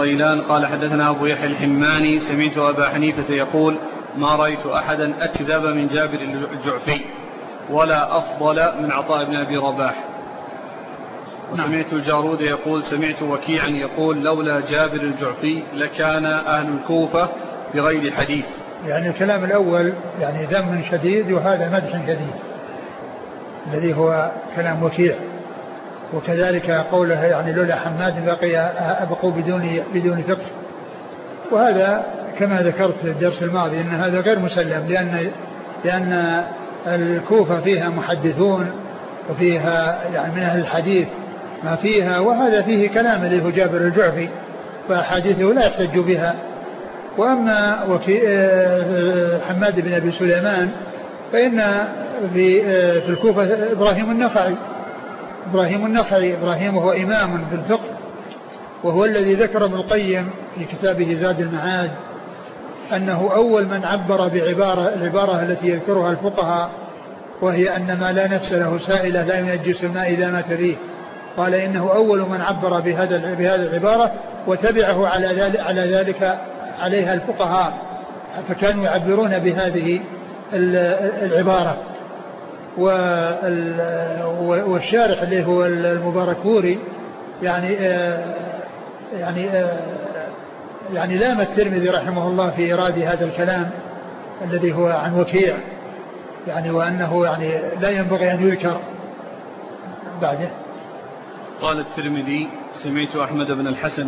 غيلان قال حدثنا أبو يحيى الحماني سمعت أبا حنيفة يقول ما رأيت أحدا أكذب من جابر الجعفي ولا أفضل من عطاء بن أبي رباح. وسمعت الجارود يقول سمعت وكيعا يقول لولا جابر الجعفي لكان أهل الكوفة بغير حديث. يعني الكلام الأول يعني ذم شديد وهذا مدح شديد الذي هو كلام وكيع. وكذلك قوله يعني لولا حماد بقوا بدون فقه. وهذا كما ذكرت في الدرس الماضي أن هذا غير مسلم لأن الكوفة فيها محدثون وفيها يعني من أهل الحديث ما فيها, وهذا فيه كلام اللي هو جابر الجعفي فحديثه لا يحتج بها. وأما حماد بن أبي سليمان فإن في الكوفة إبراهيم النخعي وهو إمام في الفقه, وهو الذي ذكر ابن القيم في كتابه زاد المعاد أنه أول من عبر العبارة التي يذكرها الفقهاء, وهي أن ما لا نفس له سائلة لا ينجس الماء إذا مات فيه. قال إنه أول من عبر بهذا العبارة وتبعه على ذلك عليها الفقهاء, فكانوا يعبرون بهذه العبارة. والشارح اللي هو المباركوري يعني لام الترمذي رحمه الله في إيراد هذا الكلام الذي هو عن وكيع يعني, وأنه يعني لا ينبغي أن يذكر بعده. قال الترمذي سمعت أحمد بن الحسن